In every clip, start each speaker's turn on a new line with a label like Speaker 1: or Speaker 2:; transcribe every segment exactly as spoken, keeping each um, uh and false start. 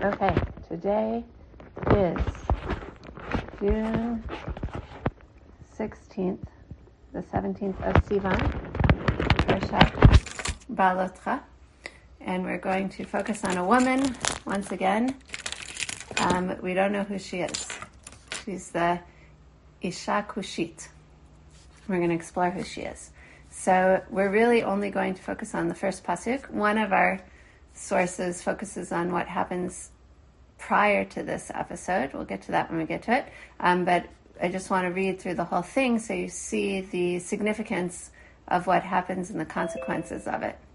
Speaker 1: Okay, today is June sixteenth, the seventeenth of Sivan, Parshat Ba'alotcha, and we're going to focus on a woman once again. Um, we don't know who she is. She's the Isha Kushit. We're going to explore who she is. So we're really only going to focus on the first pasuk. One of our sources focuses on what happens prior to this episode. We'll get to that when we get to it. Um, but I just want to read through the whole thing so you see the significance of what happens and the consequences of it.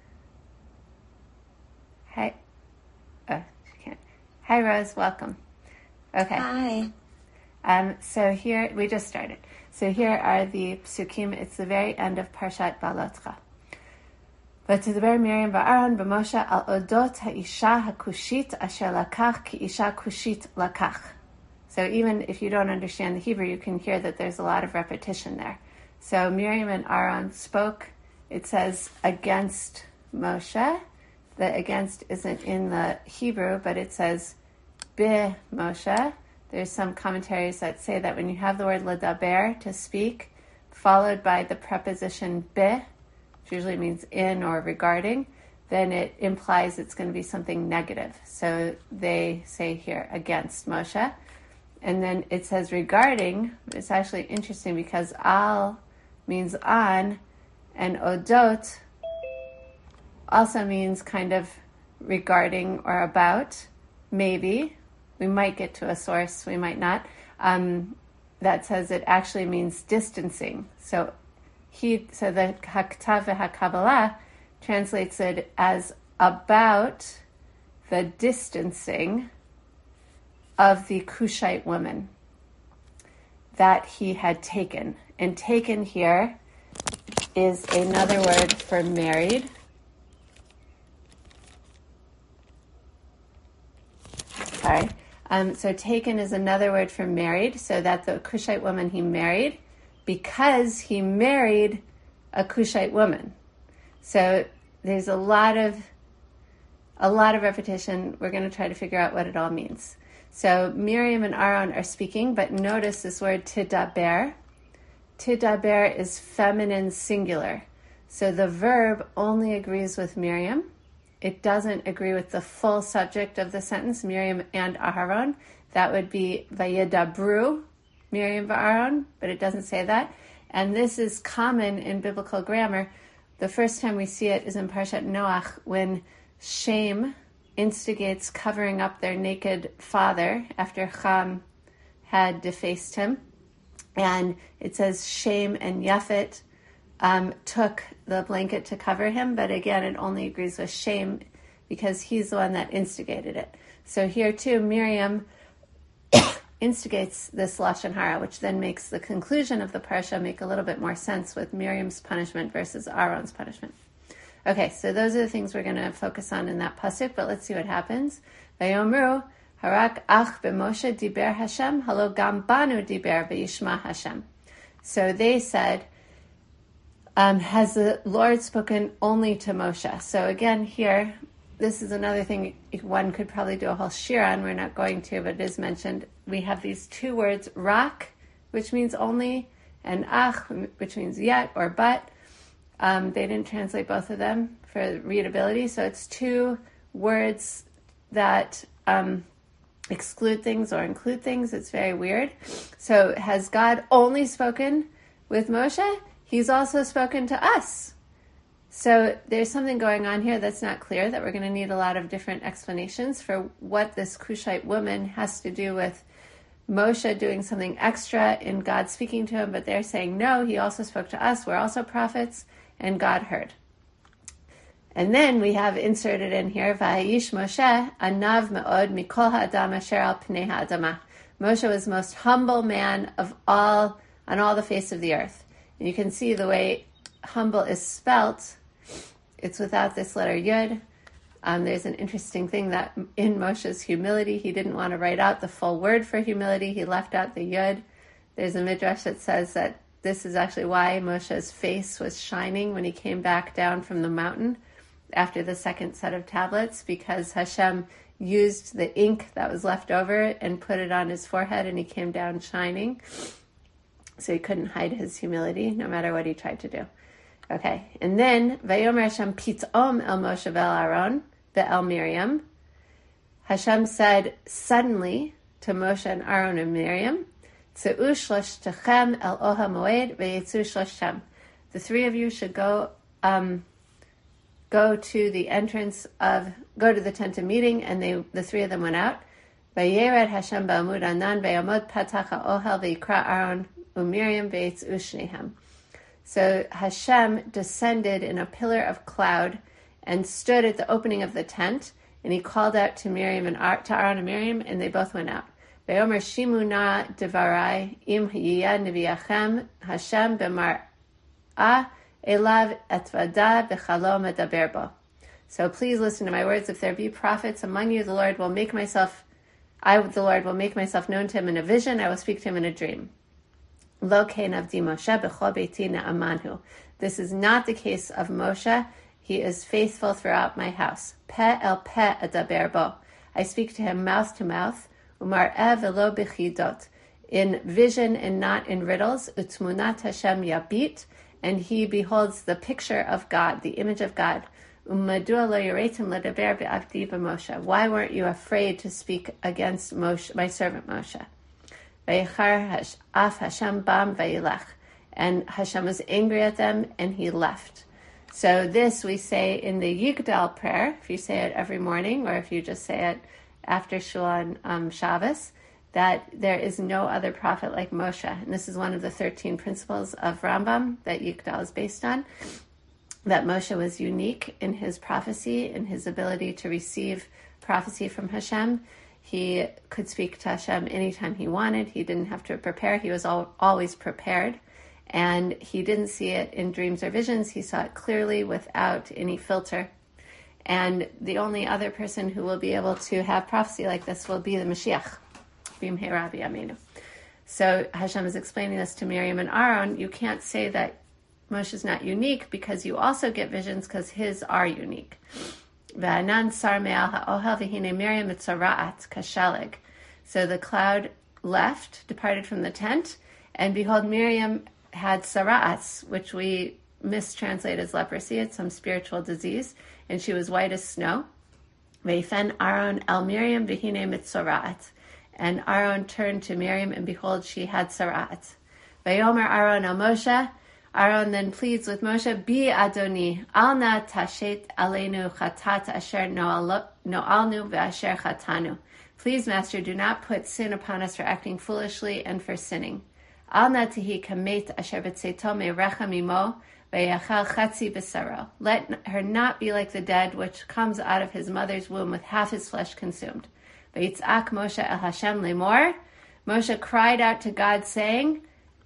Speaker 1: Hi. Oh, she can't. Hi, Rose. Welcome. Okay.
Speaker 2: Hi.
Speaker 1: Um, so here, we just started. So here are the psukim. It's the very end of Parshat Ba'alotcha. ותדבר מרים ואהרון במשה על אודות האישה הכושית אשר לקח כי אישה כושית לקח. So even if you don't understand the Hebrew, you can hear that there's a lot of repetition there. So Miriam and Aaron spoke, it says, against Moshe. The against isn't in the Hebrew, but it says, be Moshe. There's some commentaries that say that when you have the word ledaber, to speak, followed by the preposition be, which usually means in or regarding, then it implies it's going to be something negative. So they say here, against Moshe. And then it says regarding. It's actually interesting because al means on, and odot also means kind of regarding or about, maybe. We might get to a source, we might not. Um, that says it actually means distancing. So he, so the Haktav v'Hakabbalah translates it as about the distancing of the Cushite woman that he had taken. And taken here is another word for married. Sorry. Um, so taken is another word for married, so that the Cushite woman he married because he married a Cushite woman. So there's a lot of a lot of repetition. We're going to try to figure out what it all means. So Miriam and Aaron are speaking, but notice this word tidaber. Tidaber is feminine singular. So the verb only agrees with Miriam. It doesn't agree with the full subject of the sentence, Miriam and Aharon. That would be vayedabru, Miriam v'Aaron, but it doesn't say that. And this is common in biblical grammar. The first time we see it is in Parshat Noach, when Shem instigates covering up their naked father after Ham had defaced him. And it says Shem and Yafet um, took the blanket to cover him, but again, it only agrees with Shem because he's the one that instigated it. So here too, Miriam instigates this Lashon Hara, which then makes the conclusion of the parsha make a little bit more sense with Miriam's punishment versus Aaron's punishment. Okay, so those are the things we're going to focus on in that pasuk, but let's see what happens. Vayomru harak ach b'Moshe diber Hashem, halo gam banu diber b'yishma Hashem. So they said, um, has the Lord spoken only to Moshe? So again here, this is another thing one could probably do a whole shir on. We're not going to, but it is mentioned. We have these two words, rak, which means only, and ach, which means yet or but. Um, they didn't translate both of them for readability, so it's two words that um, exclude things or include things. It's very weird. So has God only spoken with Moshe? He's also spoken to us. So there's something going on here that's not clear, that we're going to need a lot of different explanations for what this Cushite woman has to do with Moshe doing something extra in God speaking to him, but they're saying, no, he also spoke to us. We're also prophets, and God heard. And then we have inserted in here, Vahayish Moshe, anav me'od mikol ha'adam asher al pnei ha'adamah. Moshe was the most humble man of all, on all the face of the earth. And you can see the way humble is spelt. It's without this letter yud. Um, there's an interesting thing that in Moshe's humility, he didn't want to write out the full word for humility. He left out the yud. There's a midrash that says that this is actually why Moshe's face was shining when he came back down from the mountain. after the second set of tablets, because Hashem used the ink that was left over and put it on his forehead, and he came down shining. So he couldn't hide his humility, no matter what he tried to do. Okay, and then, Vayomer Hashem pit'om el Moshe ve'el Aaron ve'el Miriam. Hashem said suddenly to Moshe and Aaron and Miriam, Tzeu shloshtekhem el Ohel Moed ve'yetzu shloshtem. The three of you should go um, go to the entrance of, go to the tent of meeting, and they, the three of them went out. Vayered Hashem ba'amud anan ve'yamod patach ha'ohel ve'yikra Aaron u'Miriam ve'yetzu shnehem. So Hashem descended in a pillar of cloud and stood at the opening of the tent, and he called out to Miriam and Ar- to Aaron and Miriam, and they both went out. Ve'omer shimu na devarai im yiyah neviachem Hashem b'mar'ah elav etvada b'chalom edaber bo. So please listen to my words. If there be prophets among you, the Lord will make myself, I, the Lord, will make myself known to him in a vision. I will speak to him in a dream. Lo kein avdi Moshe b'chol beiti na'amanhu. This is not the case of Moshe. He is faithful throughout my house. Pe el pe adaber bo. I speak to him mouth to mouth. Umar'eh velo b'chidot. In vision and not in riddles. Utmunat Hashem yabit. And he beholds the picture of God, the image of God. Umadua lo yoretim ledaber be'avdi b'Moshe. Why weren't you afraid to speak against Moshe, my servant Moshe? Vayichar af Hashem bam vayilach. And Hashem was angry at them, and he left. So this we say in the Yigdal prayer, if you say it every morning, or if you just say it after Shul on um, Shabbos, that there is no other prophet like Moshe. And this is one of the thirteen principles of Rambam that Yigdal is based on, that Moshe was unique in his prophecy, in his ability to receive prophecy from Hashem. He could speak to Hashem anytime he wanted. He didn't have to prepare. He was al- always prepared. And he didn't see it in dreams or visions. He saw it clearly without any filter. And the only other person who will be able to have prophecy like this will be the Mashiach. B'mheira b'yameinu. So Hashem is explaining this to Miriam and Aaron. You can't say that Moshe is not unique, because you also get visions, because his are unique. V'anan sar me'al ha'ohel v'hine Miriam etzara'at kashaleg. So the cloud left, departed from the tent, and behold, Miriam had sara'ats, which we mistranslate as leprosy. It's some spiritual disease, and she was white as snow. V'yifen Aaron el Miriam v'hine mitzara'at. And Aaron turned to Miriam, and behold, she had sara'at. V'yomer Aaron el Moshe. Aaron then pleads with Moshe, Bi Adoni, al na tashet aleinu chatat asher no'alnu ve'asher chatanu. Please, Master, do not put sin upon us for acting foolishly and for sinning. Al na tihi kamet asher b'tzeito me'recha mimo ve'yachal chatzi b'saro. Let her not be like the dead, which comes out of his mother's womb with half his flesh consumed. Ve'itzak Moshe el Hashem lemor. Moshe cried out to God, saying,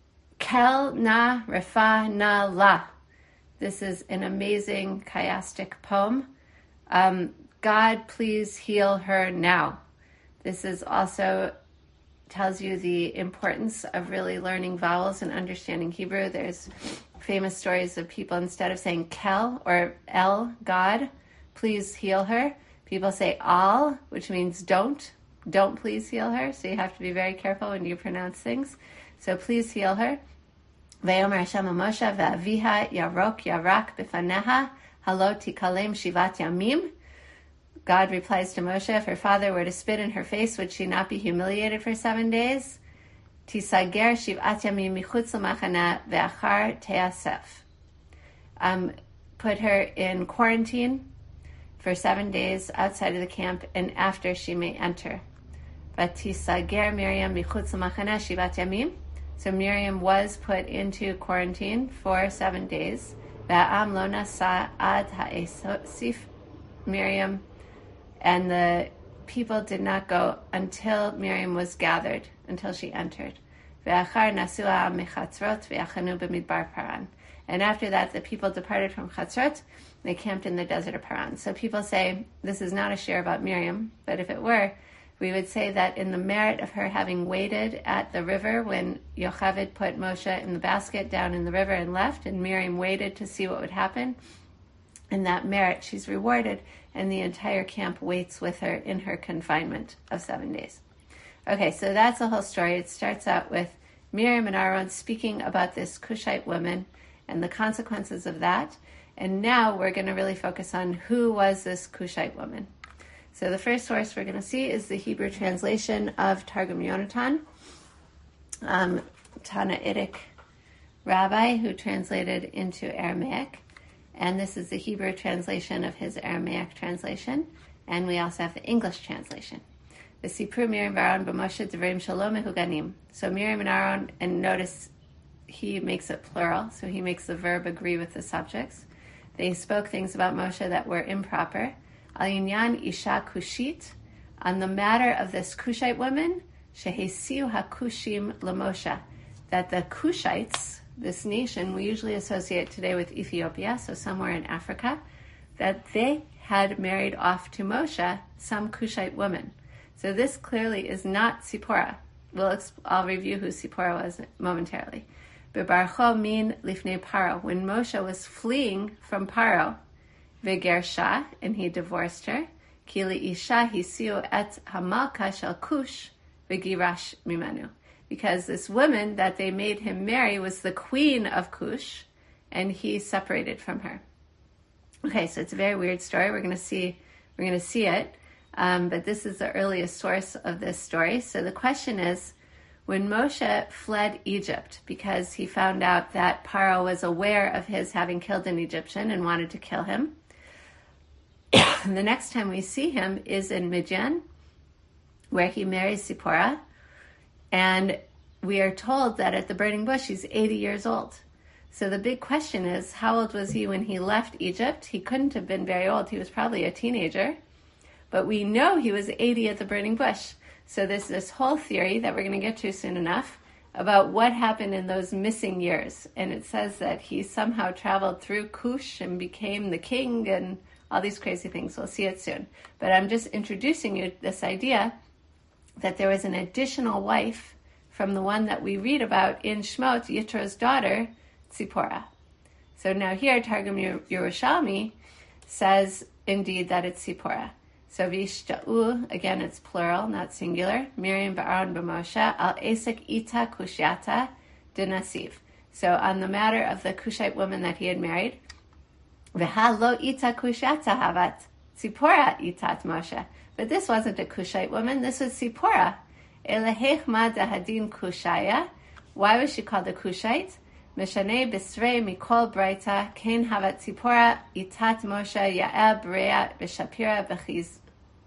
Speaker 1: Kel na refa na la. This is an amazing chiastic poem. Um, God, please heal her now. This is also tells you the importance of really learning vowels and understanding Hebrew. There's famous stories of people, instead of saying Kel or El, God, please heal her, people say Al, which means don't. Don't please heal her. So you have to be very careful when you pronounce things. So please heal her. Ve'omer Hashem Moshe ve'aviha yarok yarak b'faneha halot tikalem shivat yamim. God replies to Moshe, if her father were to spit in her face, would she not be humiliated for seven days? Tisager shivat yamim michutz l'machana ve'achar te'asef. Um, put her in quarantine for seven days outside of the camp, and after she may enter. Vatisager Miriam michutz l'machana shivat yamim. So Miriam was put into quarantine for seven days. Va'am lo nasa ad ha'esif Miriam, and the people did not go until Miriam was gathered, until she entered. Ve'achar nasu ha'am mechatzrot ve'achanu b'midbar Paran. And after that, the people departed from Chatzrot. They camped in the desert of Paran. So people say this is not a share about Miriam, but if it were, we would say that in the merit of her having waited at the river when Yocheved put Moshe in the basket down in the river and left, and Miriam waited to see what would happen, in that merit she's rewarded, and the entire camp waits with her in her confinement of seven days. Okay, so that's the whole story. It starts out with Miriam and Aaron speaking about this Cushite woman and the consequences of that. And now we're going to really focus on who was this Cushite woman. So the first source we're going to see is the Hebrew translation of Targum Yonatan, um, Tannaitic rabbi who translated into Aramaic. And this is the Hebrew translation of his Aramaic translation. And we also have the English translation. The Sipur Miriam Aaron b'Moshe Devarim Shalom Mehuganim. So Miriam and Aaron, and notice he makes it plural, so he makes the verb agree with the subjects. They spoke things about Moshe that were improper. Al Yinyan Isha Kushit, on the matter of this Cushite woman, Shehesiu HaKushim LaMoshe, that the Cushites, this nation we usually associate today with Ethiopia, so somewhere in Africa, that they had married off to Moshe some Cushite woman. So this clearly is not Sipporah. We'll exp- I'll review who Sipporah was momentarily. Bebarcho min lifnei Paro, when Moshe was fleeing from Paro, vegersha, and he divorced her, kili isha hisiu et hamalka shel Kush vegirash mimanu, because this woman that they made him marry was the queen of Cush, and he separated from her. Okay, so it's a very weird story. We're going to see, we're going to see it, um, but this is the earliest source of this story. So the question is, when Moshe fled Egypt because he found out that Paro was aware of his having killed an Egyptian and wanted to kill him, the next time we see him is in Midian, where he marries Sipporah, and we are told that at the burning bush he's eighty years old. So the big question is, how old was he when he left Egypt? He couldn't have been very old. He was probably a teenager, but we know he was eighty at the burning bush. So there's this whole theory that we're going to get to soon enough about what happened in those missing years. And it says that he somehow traveled through Cush and became the king and all these crazy things. We'll see it soon. But I'm just introducing you to this idea that there was an additional wife from the one that we read about in Shmot, Yitro's daughter, Tzipporah. So now here, Targum Yerushalmi says indeed that it's Tzipporah. So Vishta'u, again it's plural, not singular, Miriam Ba'aron B'Moshe, Al Esek Ita Kushyata Dinasiv. So on the matter of the Cushite woman that he had married, V'ha lo Ita Kushyata Havat, Tzipporah Itat Moshe. But this wasn't a Cushite woman, this was Tzipporah. Elehech ma dahadin Kushaya. Why was she called a Cushite? Mishanei Bisrei Mikol Braita, Kain Havat Tzipporah Itat Moshe Ya'el Brea B'Shapira B'Chiz.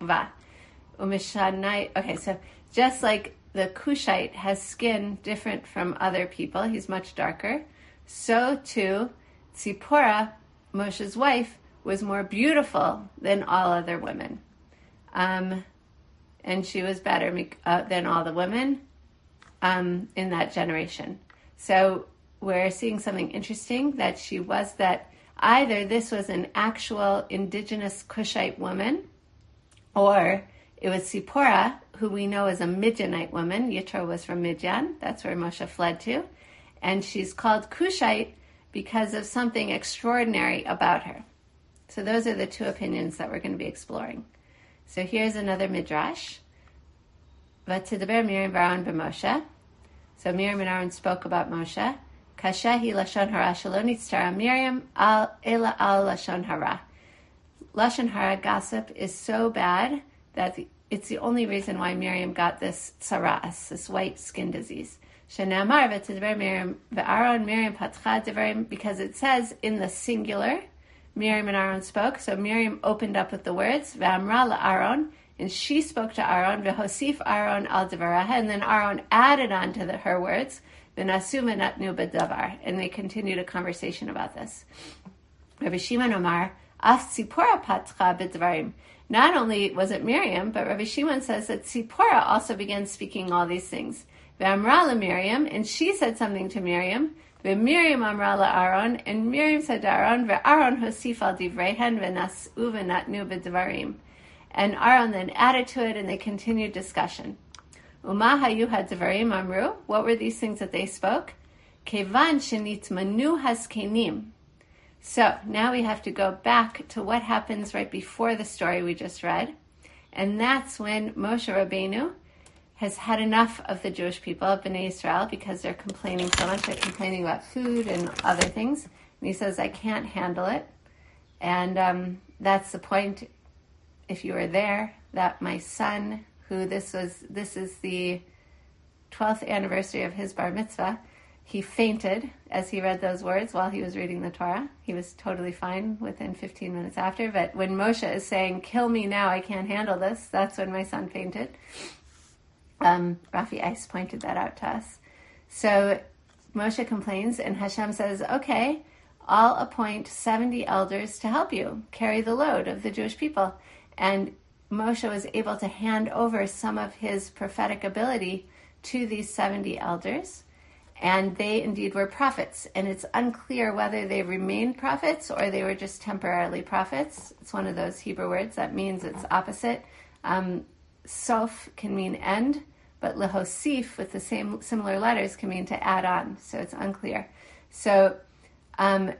Speaker 1: Okay, so just like the Cushite has skin different from other people, he's much darker, so too Tzipporah, Moshe's wife, was more beautiful than all other women. Um, and she was better uh, than all the women um, in that generation. So we're seeing something interesting, that she was that either this was an actual indigenous Cushite woman, or it was Sipporah, who we know is a Midianite woman. Yitro was from Midian. That's where Moshe fled to. And she's called Cushite because of something extraordinary about her. So those are the two opinions that we're going to be exploring. So here's another midrash. V'tidaber Miriam v'Aaron b'Moshe. So Miriam and Aaron spoke about Moshe. Kasha hi lashon hara shelo nitztara Miriam al ela al lashon hara. Lashon hara, gossip, is so bad that it's the only reason why Miriam got this tsaras, this white skin disease. Shenamar v'tidaber Miriam v'Aaron Miriam patcha devarim, because it says in the singular, Miriam and Aaron spoke. So Miriam opened up with the words v'amra la'Aaron, and she spoke to Aaron v'hosif Aaron al devaraha, and then Aaron added on to the, her words v'nasu v'natnu b'davar, and they continued a conversation about this. Rabbi Shimon Omar af Tzipporah patcha b'dvarim. Not only was it Miriam, but Rabbi Shimon says that Tzipporah also began speaking all these things. V'amra Miriam, and she said something to Miriam. V'Miriam amra Aaron, and Miriam said to Aaron, v'Aaron hosif al divrehen v'nasu v'natnu b'dvarim. And Aaron then added to it, and they continued discussion. Uma hayu hadvarim amru. What were these things that they spoke? Kevan shenitmanu haskenim. So now we have to go back to what happens right before the story we just read. And that's when Moshe Rabbeinu has had enough of the Jewish people of Bnei Israel because they're complaining so much. They're complaining about food and other things. And he says, I can't handle it. And um, that's the point, if you were there, that my son, who this was, this is the twelfth anniversary of his bar mitzvah, he fainted as he read those words while he was reading the Torah. He was totally fine within fifteen minutes after. But when Moshe is saying, kill me now, I can't handle this, that's when my son fainted. Um, Rafi Ice pointed that out to us. So Moshe complains, and Hashem says, okay, I'll appoint seventy elders to help you carry the load of the Jewish people. And Moshe was able to hand over some of his prophetic ability to these seventy elders, and they indeed were prophets. And it's unclear whether they remained prophets or they were just temporarily prophets. It's one of those Hebrew words that means it's opposite. Um, Sof can mean end, but lehosif with the same similar letters can mean to add on. So it's unclear. So um,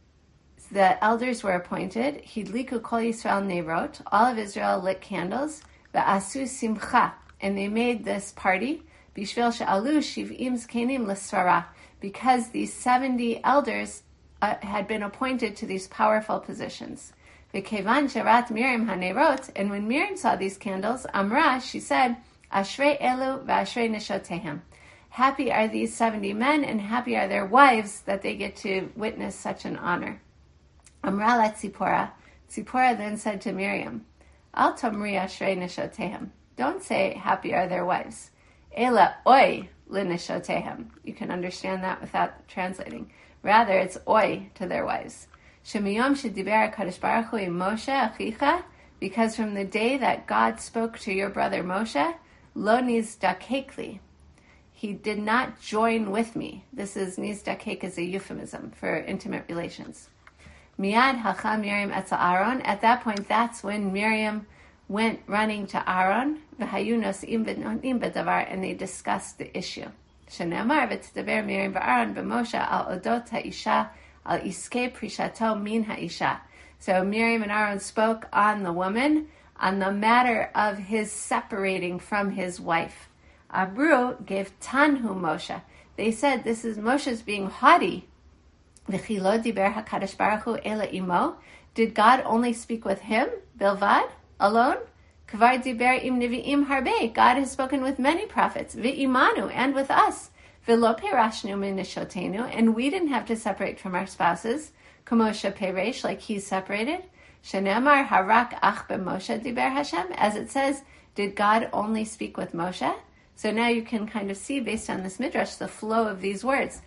Speaker 1: the elders were appointed. Hidliku kol Yisrael nerot. All of Israel lit candles. Ve'asu simcha. And they made this party. Bishvil she'alu shiv'im zkenim l'svara. Because these seventy elders uh, had been appointed to these powerful positions. V'kevan sherat Miriam hanerot. And when Miriam saw these candles, Amra, she said, Ashrei elu v'ashrei neshotehem. Happy are these seventy men, and happy are their wives that they get to witness such an honor. Amra la Tzipora. Tzipora then said to Miriam, Al tamri ashrei neshotehem. Don't say happy are their wives. Ela oi lineshotehem. You can understand that without translating. Rather, it's oi to their wives. Shemiyom shediber HaKadosh Baruch Hu im Moshe achicha. Because from the day that God spoke to your brother Moshe, lo nizdakekli. He did not join with me. This is, nizdakek is a euphemism for intimate relations. Miyad halcha Miriam etzel Aaron. At that point, that's when Miriam went running to Aaron, v'hayu nos'im v'nonim b'davar, and they discussed the issue. Shenemar v'tdaber Miriam v'Aaron b'Moshe al odot ha'isha al iskei prishato min ha'isha. So Miriam and Aaron spoke on the woman, on the matter of his separating from his wife. Abru gave tanhu Moshe. They said, this is Moshe's being haughty. V'chilo diber HaKadosh Baruch Hu ela imo. Did God only speak with him, bilvad, alone? Kvar diber im nevi'im harbe. God has spoken with many prophets, v'imanu, and with us. V'lo perashnu min neshotenu, and we didn't have to separate from our spouses. Kamosha peresh, like he's separated. Shenemar harak ach b'Moshe diber Hashem. As it says, did God only speak with Moshe? So now you can kind of see, based on this midrash, the flow of these words.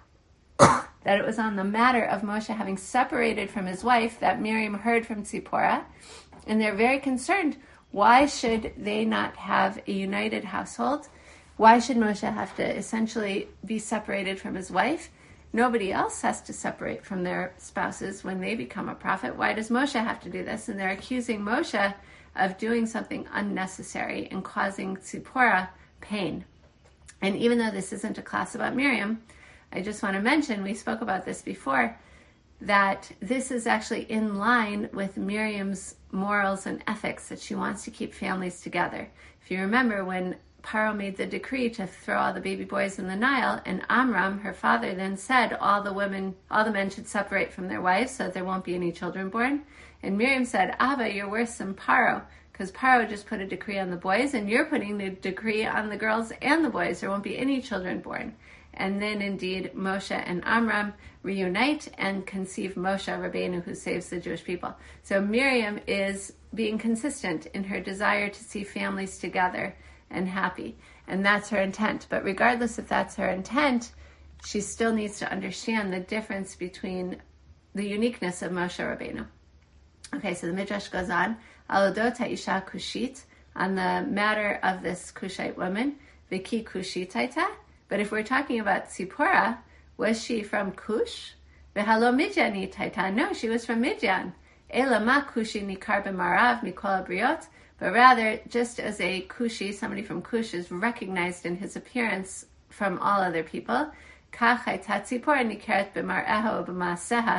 Speaker 1: That it was on the matter of Moshe having separated from his wife that Miriam heard from Tzipporah. And they're very concerned. Why should they not have a united household? Why should Moshe have to essentially be separated from his wife? Nobody else has to separate from their spouses when they become a prophet. Why does Moshe have to do this? And they're accusing Moshe of doing something unnecessary and causing Tzipporah pain. And even though this isn't a class about Miriam, I just want to mention, we spoke about this before, that this is actually in line with Miriam's morals and ethics, that she wants to keep families together. If you remember, when Paro made the decree to throw all the baby boys in the Nile, and Amram, her father, then said all the women, all the men should separate from their wives so that there won't be any children born. And Miriam said, Abba, you're worse than Paro, because Paro just put a decree on the boys, and you're putting the decree on the girls and the boys. There won't be any children born. And then indeed Moshe and Amram reunite and conceive Moshe Rabbeinu, who saves the Jewish people. So Miriam is being consistent in her desire to see families together and happy. And that's her intent. But regardless if that's her intent, she still needs to understand the difference between the uniqueness of Moshe Rabbeinu. Okay, so the Midrash goes on. Alodot ha'isha kushit, on the matter of this Kushite woman, v'ki kushitaita. But if we're talking about Tzipporah, was she from Cush? V'halo Midjani taita. No, she was from Midjan. Ela ma kushi nikar b'marav mikol abriot. But rather, just as a Kushi, somebody from Cush, is recognized in his appearance from all other people, kach haita Tzipporah nikeret b'mar'eha b'ma'aseha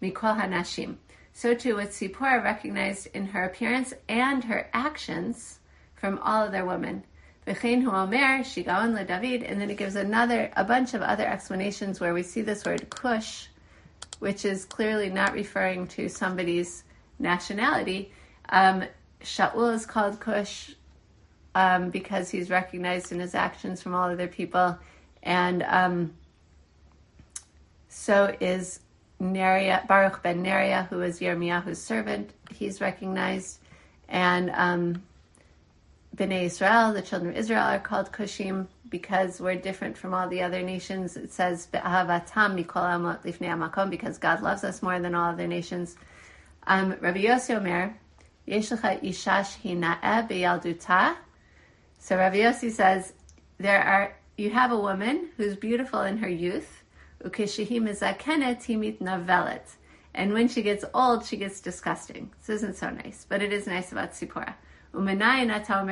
Speaker 1: mikol hanashim. So too was Tzipporah recognized in her appearance and her actions from all other women. V'chein hu omer shigaon leDavid, and then it gives another, a bunch of other explanations where we see this word kush, which is clearly not referring to somebody's nationality. Um, Shaul is called kush um, because he's recognized in his actions from all other people, and um, so is Neriah, Baruch ben Neriah, who is Yirmiyahu's servant. He's recognized, and um, Bnei Israel, the children of Israel, are called Kushim because we're different from all the other nations. It says Be'ahavatam mikol amot lifnei hamakom, because God loves us more than all other nations. Um, Rabbi Yossi Omer, Yesh lecha isha shehina'eh beyalduta. So Rabbi Yossi says there are you have a woman who's beautiful in her youth, ukeshehi mizakenet himit navelet, and when she gets old, she gets disgusting. This isn't so nice, but it is nice about Tzipporah. And where do we find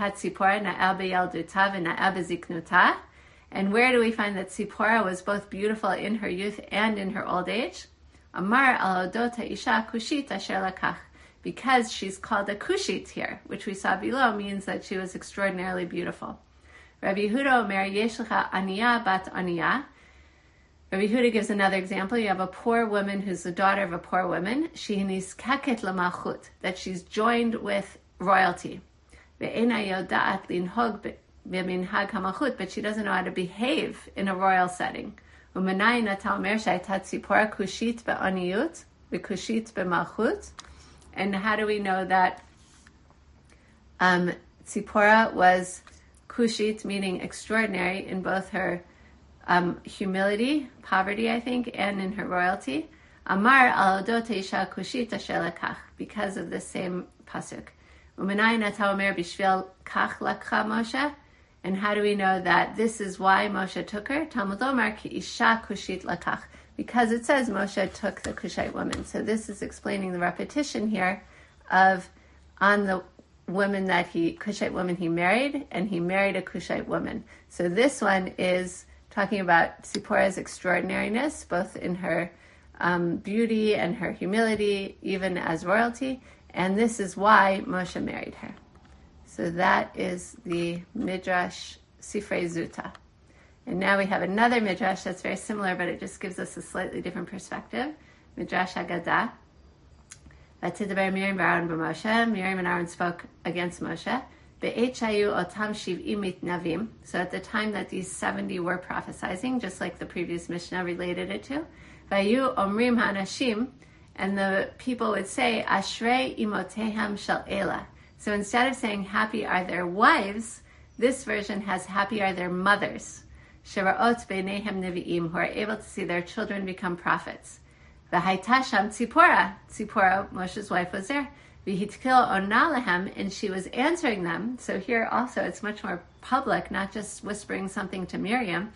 Speaker 1: that Tzipporah was both beautiful in her youth and in her old age? Amar al odota isha kushit asher lakach, because she's called a kushit here, which we saw below means that she was extraordinarily beautiful. Rabbi Yehuda omer yesh lecha aniya bat aniya. Rabbi Yehuda gives another example. You have a poor woman who's the daughter of a poor woman. She nizkaket lamalchut, that she's joined with royalty. But she doesn't know how to behave in a royal setting. And how do we know that um, Tzipporah was kushit, meaning extraordinary, in both her um, humility, poverty, I think, and in her royalty? Amar al odot isha kushit asher lekach, because of the same pasuk. And how do we know that this is why Moshe took her? Talmud Omar ki isha kushit lakach, because it says Moshe took the Kushite woman. So this is explaining the repetition here of on the woman that he Kushite woman he married, and he married a Kushite woman. So this one is talking about Tzipporah's extraordinariness, both in her um, beauty and her humility, even as royalty. And this is why Moshe married her. So that is the Midrash Sifrei Zuta. And now we have another Midrash that's very similar, but it just gives us a slightly different perspective. Midrash Haggadah. Vatidaber Miriam Aaron b'Moshe. Miriam and Aaron spoke against Moshe. Be'et shayu otam shiv'im mitnavim. So at the time that these seventy were prophesying, just like the previous Mishnah related it to. Vayu omrim ha'anashim. And the people would say, Ashrei imoteham shel Ela. So instead of saying, happy are their wives, this version has, happy are their mothers. Sheraot beinehem nevi'im, who are able to see their children become prophets. V'haita sham Tzipporah. Tzipporah, Moshe's wife, was there. V'hitkil ona lehem, and she was answering them. So here also it's much more public, not just whispering something to Miriam.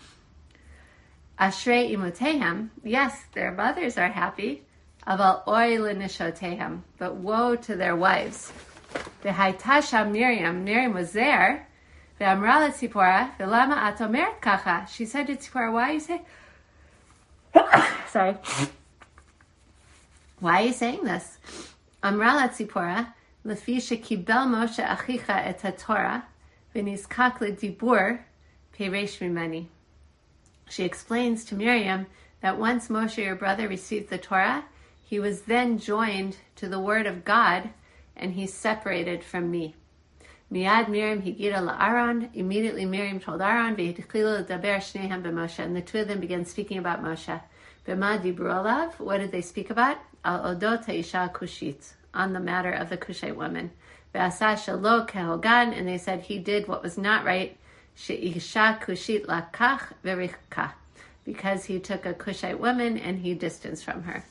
Speaker 1: Ashrei imoteham. Yes, their mothers are happy. Aval oy l'nishotehem, but woe to their wives. V'haita sham Miriam, Miriam was there. V'amra leTzipporah, v'lama at omeret kacha. She said to Tzipporah, why are you saying? Sorry. Why are you saying this? Amra leTzipporah, lefi shekibel Moshe achicha et haTorah, v'nizkak ledibur peresh mimeni. She explains to Miriam that once Moshe, your brother, received the Torah, he was then joined to the word of God, and he separated from me. Miad Miriam higida la'Aaron. Immediately Miriam told Aaron, v'hitchilu l'daber shnehem b'Moshe, and the two of them began speaking about Moshe. B'ma dibru alav. What did they speak about? Al odot ha'isha kushit, on the matter of the Kushite woman. V'asa shelo kehogan, and they said he did what was not right. She'isha kushit lakach v'richka, because he took a Kushite woman and he distanced from her.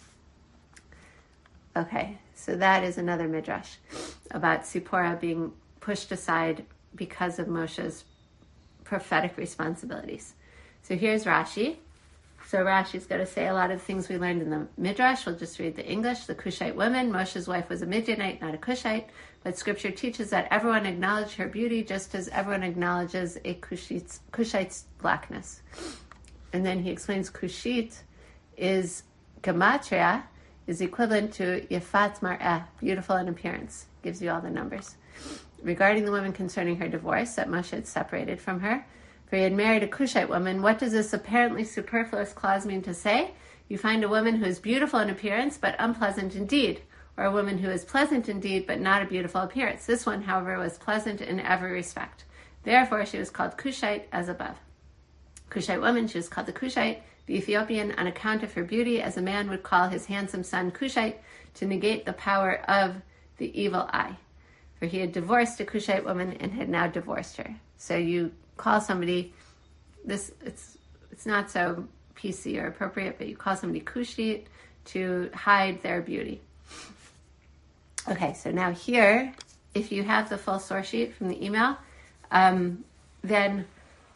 Speaker 1: Okay, so that is another midrash about Tzipporah being pushed aside because of Moshe's prophetic responsibilities. So here's Rashi. So Rashi's going to say a lot of things we learned in the midrash. We'll just read the English. The Kushite woman, Moshe's wife was a Midianite, not a Kushite, but scripture teaches that everyone acknowledged her beauty just as everyone acknowledges a Kushite's, Kushite's blackness. And then he explains Kushite is gematria, is equivalent to Yefat Mar'eh, beautiful in appearance. Gives you all the numbers. Regarding the woman concerning her divorce, that Moshe had separated from her, for he had married a Cushite woman, what does this apparently superfluous clause mean to say? You find a woman who is beautiful in appearance, but unpleasant in deed, or a woman who is pleasant in deed, but not a beautiful appearance. This one, however, was pleasant in every respect. Therefore, she was called Cushite as above. Cushite woman, she was called the Cushite, the Ethiopian, on account of her beauty, as a man would call his handsome son Cushite, to negate the power of the evil eye. For he had divorced a Cushite woman and had now divorced her. So you call somebody, this it's it's not so P C or appropriate, but you call somebody Cushite to hide their beauty. Okay, so now here, if you have the full source sheet from the email, um, then,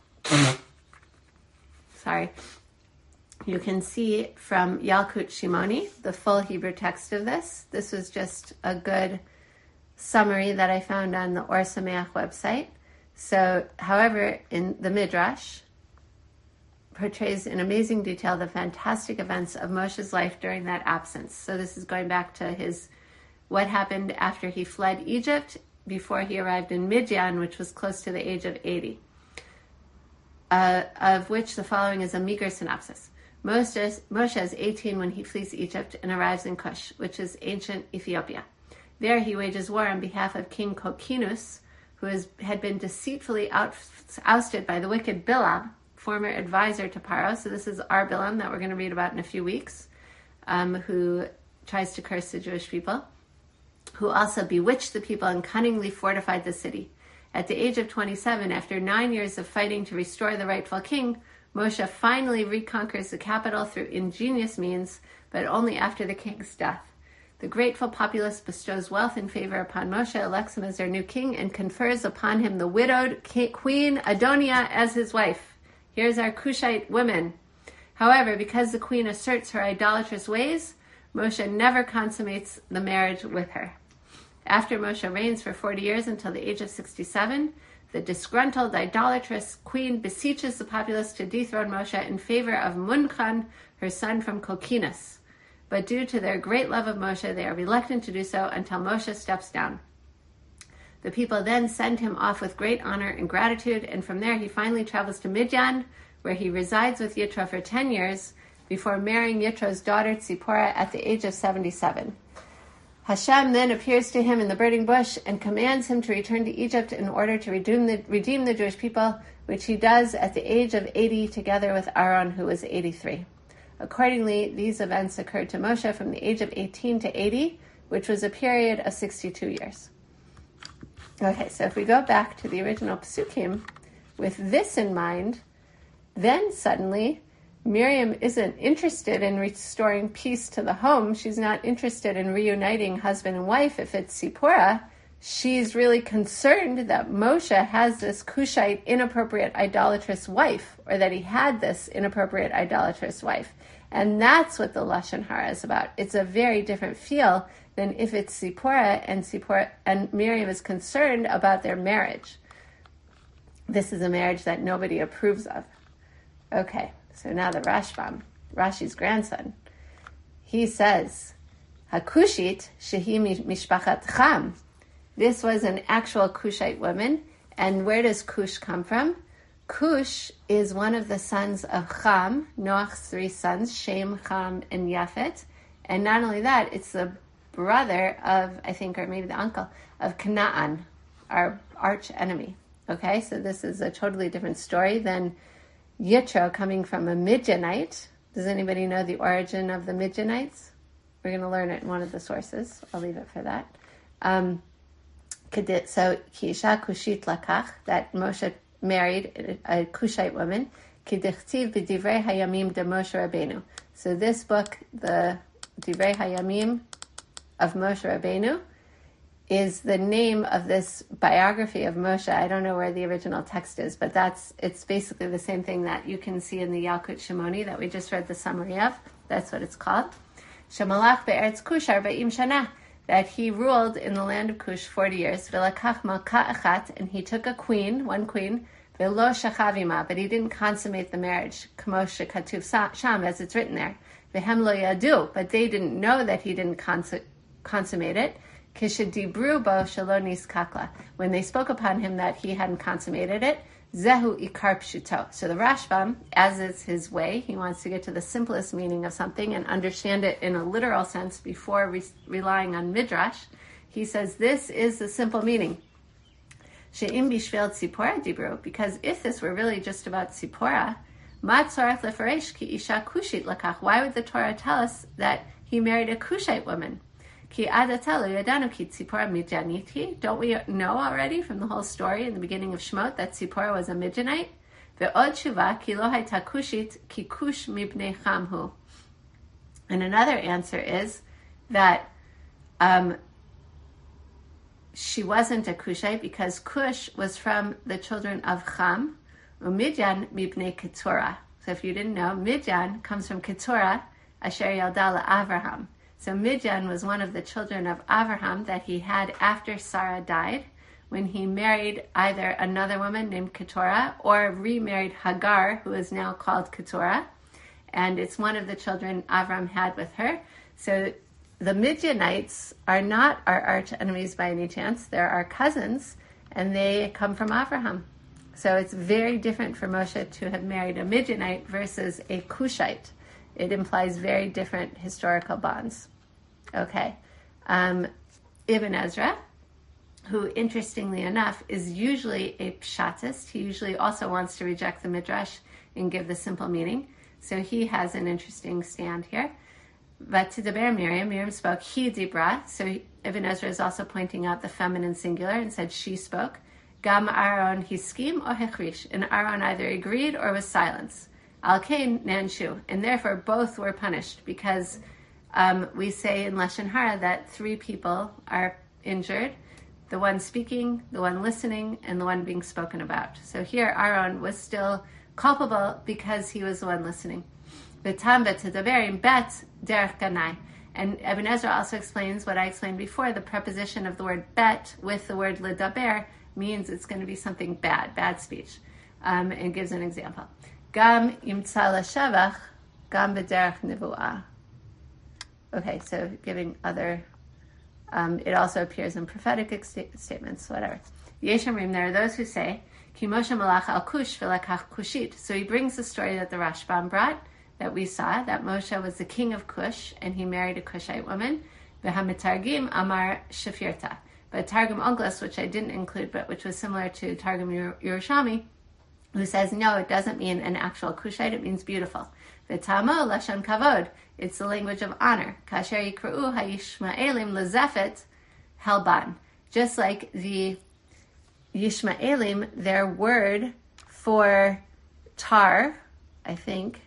Speaker 1: sorry, you can see from Yalkut Shimoni, the full Hebrew text of this. This was just a good summary that I found on the Or Sameach website. So, however, in the Midrash, portrays in amazing detail the fantastic events of Moshe's life during that absence. So this is going back to his, what happened after he fled Egypt, before he arrived in Midian, which was close to the age of eighty, uh, of which the following is a meager synopsis. Moshe, Moshe is eighteen when he flees Egypt and arrives in Cush, which is ancient Ethiopia. There he wages war on behalf of King Kokinus, who is, had been deceitfully out, ousted by the wicked Bilam, former advisor to Paro. So this is our Bilam that we're going to read about in a few weeks, um, who tries to curse the Jewish people, who also bewitched the people and cunningly fortified the city. At the age of twenty-seven, after nine years of fighting to restore the rightful king, Moshe finally reconquers the capital through ingenious means, but only after the king's death. The grateful populace bestows wealth and favor upon Moshe, elects him as their new king, and confers upon him the widowed queen Adonia as his wife. Here's our Cushite women. However, because the queen asserts her idolatrous ways, Moshe never consummates the marriage with her. After Moshe reigns for forty years until the age of sixty-seven, the disgruntled idolatrous queen beseeches the populace to dethrone Moshe in favor of Munchan, her son from Kokinus. But due to their great love of Moshe, they are reluctant to do so until Moshe steps down. The people then send him off with great honor and gratitude, and from there he finally travels to Midian, where he resides with Yitro for ten years, before marrying Yitro's daughter Tzipporah at the age of seventy-seven. Hashem then appears to him in the burning bush and commands him to return to Egypt in order to redeem the, redeem the Jewish people, which he does at the age of eighty, together with Aaron, who was eighty-three. Accordingly, these events occurred to Moshe from the age of eighteen to eighty, which was a period of sixty-two years. Okay, so if we go back to the original Psukim, with this in mind, then suddenly Miriam isn't interested in restoring peace to the home. She's not interested in reuniting husband and wife if it's Tzipporah. She's really concerned that Moshe has this Cushite inappropriate idolatrous wife, or that he had this inappropriate idolatrous wife. And that's what the Lashon Hara is about. It's a very different feel than if it's Tzipporah and Tzipporah and Miriam is concerned about their marriage. This is a marriage that nobody approves of. Okay, so now the Rashbam, Rashi's grandson, he says, Hakushit shehi mishpachat Cham. This was an actual Cushite woman. And where does Cush come from? Cush is one of the sons of Cham, Noach's three sons, Shem, Cham, and Yafet. And not only that, it's the brother of, I think, or maybe the uncle, of Canaan, our arch enemy. Okay, so this is a totally different story than Yitro coming from a Midianite. Does anybody know the origin of the Midianites? We're going to learn it in one of the sources. I'll leave it for that. Um, So, Kisha Kushit Lakach, that Moshe married a Cushite woman. Kidichtiv b'divrei hayamim de Moshe Rabbeinu. So this book, the Divrei Hayamim of Moshe Rabbeinu, is the name of this biography of Moshe. I don't know where the original text is, but that's it's basically the same thing that you can see in the Yalkut Shimoni that we just read the summary of. That's what it's called. Shemalach be'eretz Kush arba'im shana. That he ruled in the land of Cush forty years, v'lakach malka achat, and he took a queen, one queen, v'lo shachavima, but he didn't consummate the marriage, kamo shekatuv sham, as it's written there. V'hem lo yadu, but they didn't know that he didn't cons- consummate it. Kishedibru bo shelo niskakla, when they spoke upon him that he hadn't consummated it. Zehu ikar pshuto. So the Rashbam, as is his way, he wants to get to the simplest meaning of something and understand it in a literal sense before re- relying on midrash. He says this is the simple meaning. She'im bishvel tzipora dibru, because if this were really just about tzipora, ma tzorach lefaresh ki isha kushit lakach. Why would the Torah tell us that he married a Kushite woman? Ki adatelu yadanu ki tzipora midyaniti. Don't we know already from the whole story in the beginning of Shemot that Tzipora was a Midianite? Ve'od tshuva ki lo hayta kushit ki kush mibnei chamhu. And another answer is that um, she wasn't a Kushite because Kush was from the children of Cham, u'Midyan mibnei Keturah. So if you didn't know, Midyan comes from Keturah, asher yalda Avraham. So Midyan was one of the children of Avraham that he had after Sarah died, when he married either another woman named Keturah or remarried Hagar, who is now called Keturah. And it's one of the children Avram had with her. So the Midianites are not our arch enemies by any chance. They're our cousins, and they come from Avraham. So it's very different for Moshe to have married a Midianite versus a Cushite. It implies very different historical bonds. Okay. Um, Ibn Ezra, who interestingly enough is usually a pshatist, he usually also wants to reject the midrash and give the simple meaning. So he has an interesting stand here. But to Deber Miriam, Miriam spoke, he dibra. So Ibn Ezra is also pointing out the feminine singular and said she spoke. Gam Aaron hiskim or hechrish. And Aaron either agreed or was silenced. Al-Kain Nanshu, and therefore both were punished because um, we say in Lashon Hara that three people are injured, the one speaking, the one listening, and the one being spoken about. So here Aaron was still culpable because he was the one listening. V'tam betadaberim bet derech ganai. And Ibn Ezra also explains what I explained before, the preposition of the word bet with the word ledaber means it's going to be something bad, bad speech, um, and gives an example. Gam imtza l'shavach, gam b'derech nevuah. Okay, so giving other, um, it also appears in prophetic ex- statements, whatever. Yeshamrim, there are those who say, Ki Moshe malach al kush v'lekach kushit. So he brings the story that the Rashbam brought, that we saw, that Moshe was the king of Kush, and he married a Kushite woman. V'hamitargim amar shafirta. But Targum Onkelos, which I didn't include, but which was similar to Targum Yerushalmi, who says, no, it doesn't mean an actual Kushite, it means beautiful. V'tamo lashon kavod, it's the language of honor. Kasher yikra'u ha'yishma'elim lezefet helban. Just like the Yishma'elim, their word for tar, I think,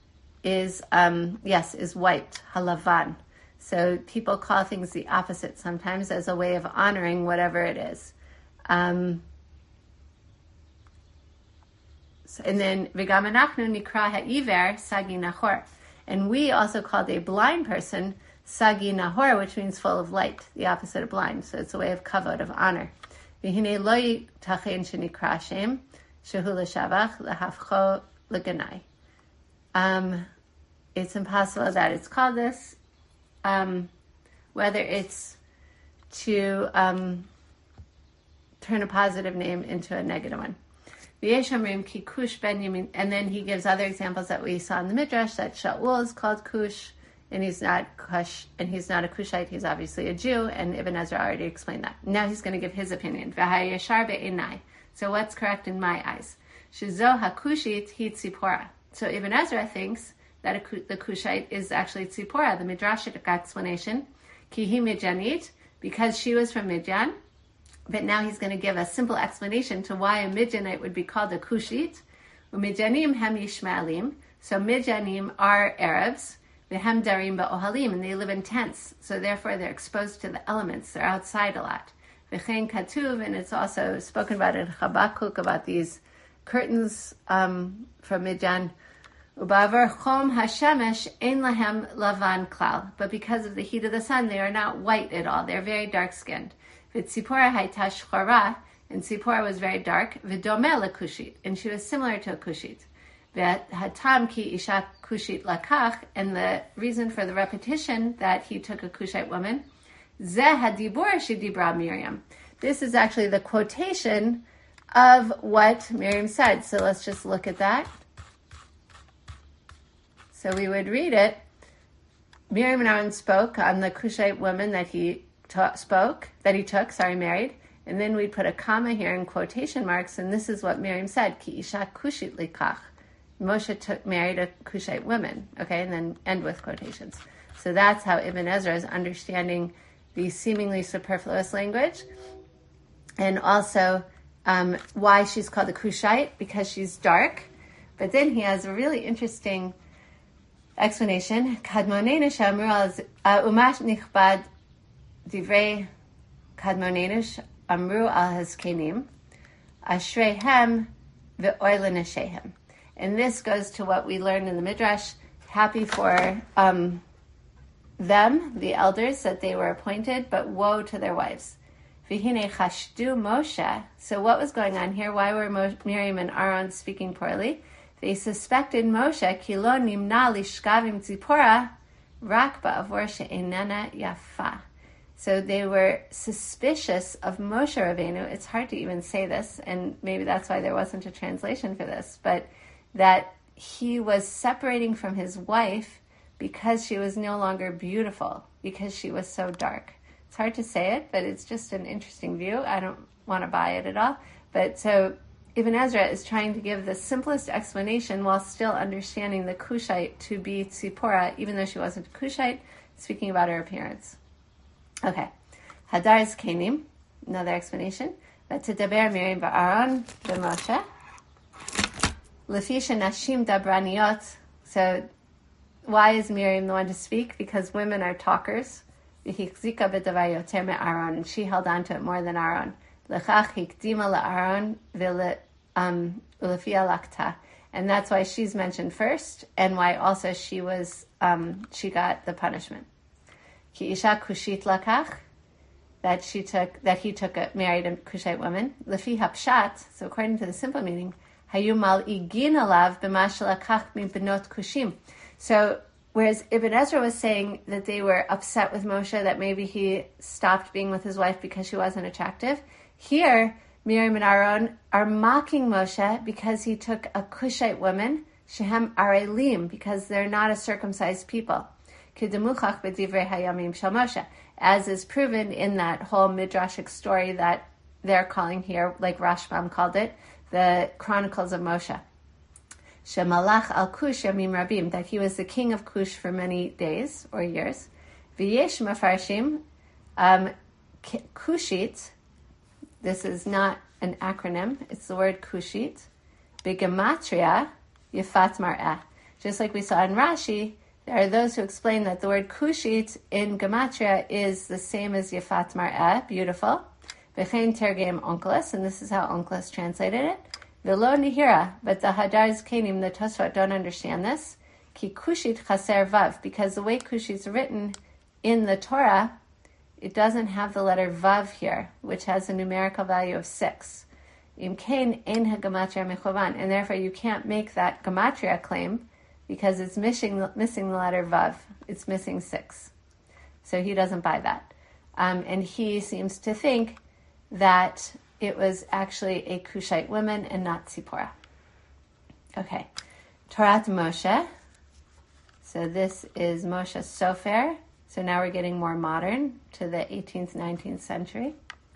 Speaker 1: is, um, yes, is white, halavan. So people call things the opposite sometimes as a way of honoring whatever it is. Um, so, and then, V'gam anachnu nikra ha'iver sagi nahor. And we also called a blind person sagi nahor, which means full of light, the opposite of blind. So it's a way of kavod, of honor. V'hinei lo yitachen shenikra shem, shehu l'shavach, l'hafcho l'ganai. Um, it's impossible that it's called this, um, whether it's to um, turn a positive name into a negative one. V'yeshamrim ki Kush ben Yamin, and then he gives other examples that we saw in the Midrash, that Shaul is called Kush, and he's not Kush, and he's not a Kushite, he's obviously a Jew, and Ibn Ezra already explained that. Now he's going to give his opinion. V'hayashar be'enai. So what's correct in my eyes? Shizo hakushit hi tzipora. So Ibn Ezra thinks that a, the Kushite is actually Tzipora, the Midrashic explanation. Ki hi Midyanit, because she was from Midyan. But now he's going to give a simple explanation to why a Midyanite would be called a Kushite. Umidyanim hem Yishmaelim. So Midyanim are Arabs. V'hem darim ba'ohalim, and they live in tents. So therefore they're exposed to the elements. They're outside a lot. V'chein katuv, and it's also spoken about in Habakkuk about these curtains um, from Midyan. Ubavar chom hashemesh ein lahem lavan klal. But because of the heat of the sun, they are not white at all. They're very dark-skinned. V'tzipora hayta shchora, and Tzipora was very dark. V'domeh lekushit, and she was similar to a Kushit. Hatam ki isha kushit lakach, and the reason for the repetition that he took a Kushite woman, zeh hadibur shedibra Miriam. This is actually the quotation of what Miriam said. So let's just look at that. So we would read it. Miriam and Aaron spoke on the Kushite woman that he ta- spoke, that he took, sorry, married. And then we'd put a comma here in quotation marks, and this is what Miriam said, Ki isha kushit likach. Moshe took, married a Kushite woman, okay, and then end with quotations. So that's how Ibn Ezra is understanding the seemingly superfluous language. And also um, why she's called a Kushite, because she's dark. But then he has a really interesting explanation. Kadmonenu shamru al umash nichbad divrei kadmonenu amru al hazkenim ashreihem ve'oy l'neshehem. And this goes to what we learned in the Midrash. Happy for um, them, the elders, that they were appointed, but woe to their wives. V'hinei chashdu Moshe. So what was going on here? Why were Mo- Miriam and Aaron speaking poorly? They suspected Moshe ki lo nimna lishkav im tzipora rak ba'avor she'einana yafa. So they were suspicious of Moshe Rabbeinu. It's hard to even say this, and maybe that's why there wasn't a translation for this, but that he was separating from his wife because she was no longer beautiful, because she was so dark. It's hard to say it, but it's just an interesting view. I don't want to buy it at all. But so Ibn Ezra is trying to give the simplest explanation while still understanding the Kushite to be Tzipora, even though she wasn't a Kushite, speaking about her appearance. Okay. Hadar's Kenim, another explanation. But to Daber Miriam Ba'aron B'Moshe. Lefisha Nashim Dabraniot. So why is Miriam the one to speak? Because women are talkers. And she held on to it more than Aaron. And that's why she's mentioned first, and why also she was um, she got the punishment. Ki isha kushit lakach, that she took that he took a married a Kushite woman. Lefi hapshat, so according to the simple meaning, hayu mal'igin alav b'ma shelakach min benot kushim. So whereas Ibn Ezra was saying that they were upset with Moshe, that maybe he stopped being with his wife because she wasn't attractive, here Miriam and Aaron are mocking Moshe because he took a Kushite woman, shehem arelim, because they're not a circumcised people. As is proven in that whole midrashic story that they're calling here, like Rashbam called it, the Chronicles of Moshe. Shemalach al Kush yamim rabim, that he was the king of Kush for many days or years. V'yesh mafarshim, um, Kushit, this is not an acronym, it's the word Kushit. B'gematria, Yefat Mar'eh. Just like we saw in Rashi, there are those who explain that the word Kushit in Gematria is the same as Yefat Mar'eh, beautiful. V'chein tergem Onkelos, and this is how Onkelos translated it. V'lo nihira, but the Hadar's Kenim, the Tosfot, don't understand this. Ki Kushit chaser vav, because the way Kushit's written in the Torah, it doesn't have the letter vav here, which has a numerical value of six. Im kein ein ha-gematria mechovan, and therefore you can't make that gematria claim because it's missing missing the letter vav. It's missing six. So he doesn't buy that. Um, and he seems to think that it was actually a Kushite woman and not Tzipora. Okay. Torat Moshe. So this is Moshe Sofer. So now we're getting more modern to the eighteenth, nineteenth century.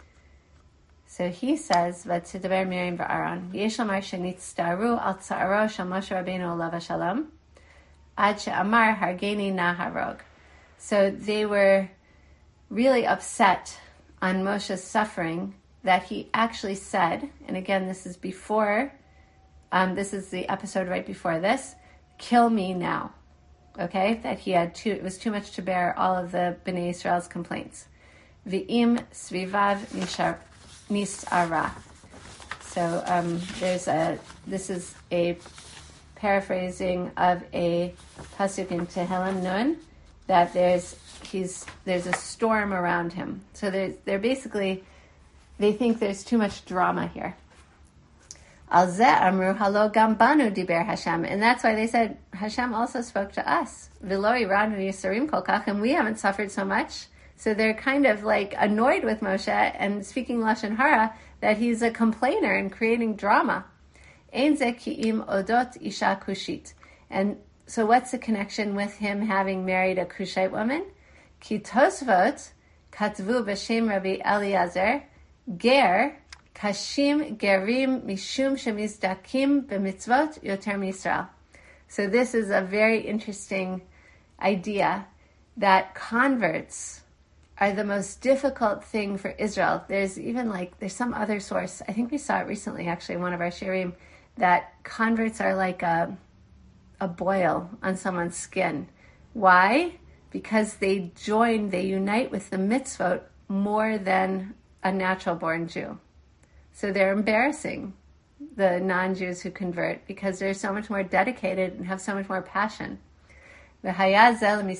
Speaker 1: So he says, "V'tzidaber Miriam v'Aaron yesh lamar shenitztaru al tzaro shel Moshe Rabbeinu alav shalom ad she'amar hargeni na harog." So they were really upset on Moshe's suffering that he actually said, and again, this is before, um, this is the episode right before this, "Kill me now." Okay, that he had too, it was too much to bear all of the Bnei Israel's complaints. V'im svivav nishar nisara. So um, there's a, this is a paraphrasing of a pasuk in Tehillim Nun, that there's, he's, there's a storm around him. So they're, they're basically, they think there's too much drama here. Al ze amru halo gam banu diber Hashem. And that's why they said, Hashem also spoke to us. V'lo iranu yisarim kol kach, and we haven't suffered so much. So they're kind of like annoyed with Moshe and speaking Lashon Hara that he's a complainer and creating drama. Ein ze ki'im odot isha kushit. And so what's the connection with him having married a Kushite woman? Ki Tosfot katvu b'shem Rabbi Eliezer ger kashim gerim mishum shemizdakim b'mitzvot yoter miYisrael. So this is a very interesting idea that converts are the most difficult thing for Israel. There's even like, there's some other source, I think we saw it recently actually in one of our shirim, that converts are like a, a boil on someone's skin. Why? Because they join, they unite with the mitzvot more than a natural born Jew. So they're embarrassing the non-Jews who convert because they're so much more dedicated and have so much more passion. And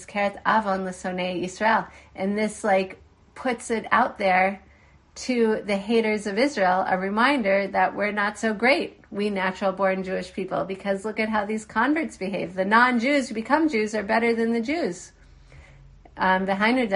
Speaker 1: this like puts it out there to the haters of Israel, a reminder that we're not so great, we natural born Jewish people, because look at how these converts behave. The non-Jews who become Jews are better than the Jews. Um, and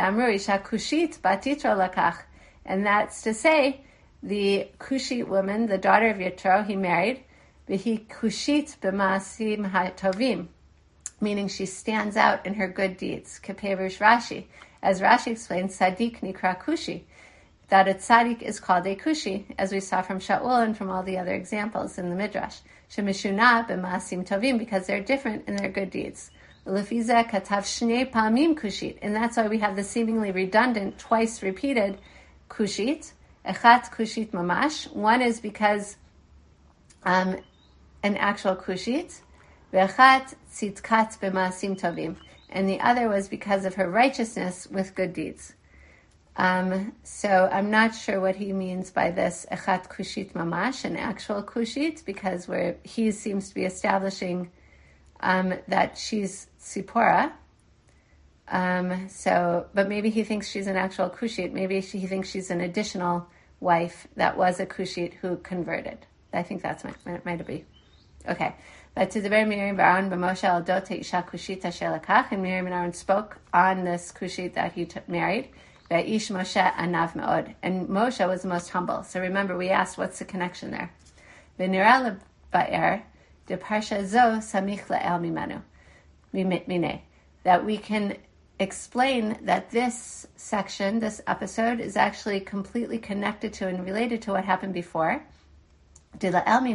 Speaker 1: that's to say, the Kushite woman, the daughter of Yitro, he married, v'hi kushit b'maasim hatovim, meaning she stands out in her good deeds. Keperush Rashi. As Rashi explains, Sadiq nikra Kushi, that a tzaddik is called a Kushi, as we saw from Shaul and from all the other examples in the Midrash. Shemishuna b'maasim tovim, because they're different in their good deeds. Lefiza katav shnei pamim Kushit, and that's why we have the seemingly redundant, twice repeated Kushit. Echat Kushit mamash. One is because um, an actual Kushit. Ve'echat tzitkat b'maasim tovim. And the other was because of her righteousness with good deeds. Um, so I'm not sure what he means by this echat kushit mamash, an actual kushit, because where he seems to be establishing um, that she's Sipporah. Um, so, but maybe he thinks she's an actual Kushite. Maybe she, he thinks she's an additional wife that was a Kushite who converted. I think that's what it might be. Okay. But to the Ber Miriam Baron b'Moshe al dote isha Kushit asher lakach, and Miriam and Aaron spoke on this Kushite that he t- married. Ve'ish Moshe anav me'od, and Moshe was the most humble. So remember, we asked, what's the connection there? V'nira leba'er de parsha zo samich la'el mimanu mine, that we can explain that this section, this episode, is actually completely connected to and related to what happened before. So